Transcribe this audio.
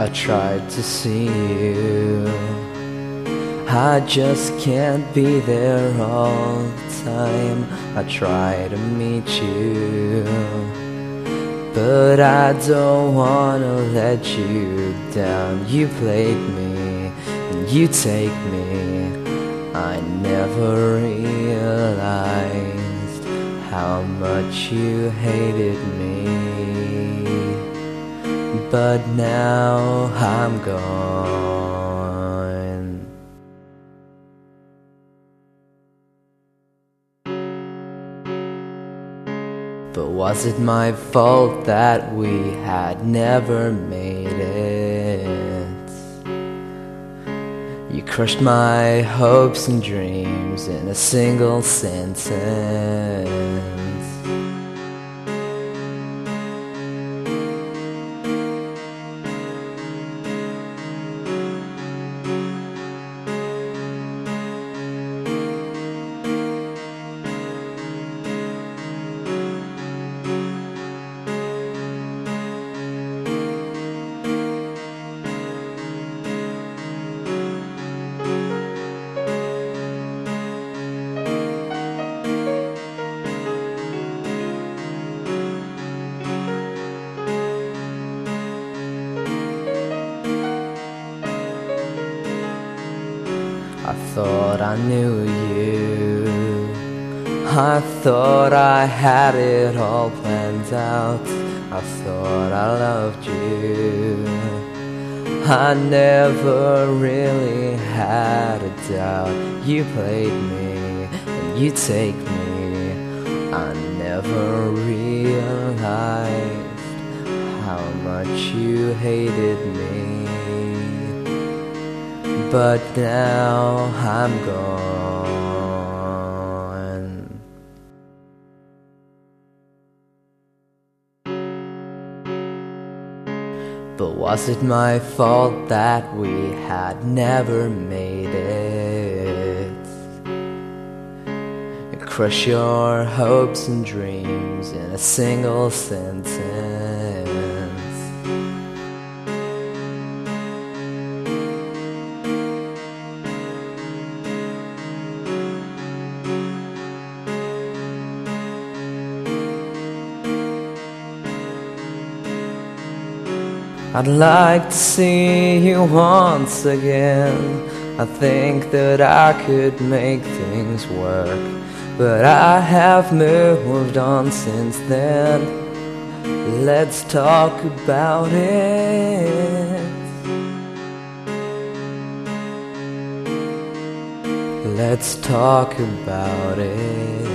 I tried to see you, I just can't be there all the time. I try to meet you, but I don't wanna let you down. You played me and you take me. I never realized how much you hated me, but now I'm gone. But was it my fault that we had never made it? You crushed my hopes and dreams in a single sentence. I thought I knew you, I thought I had it all planned out, I thought I loved you, I never really had a doubt. You played me and you take me. I never realized how much you hated me, but now I'm gone. But was it my fault that we had never made it? Crush your hopes and dreams in a single sentence. I'd like to see you once again. I think that I could make things work, but I have moved on since then. Let's talk about it. Let's talk about it.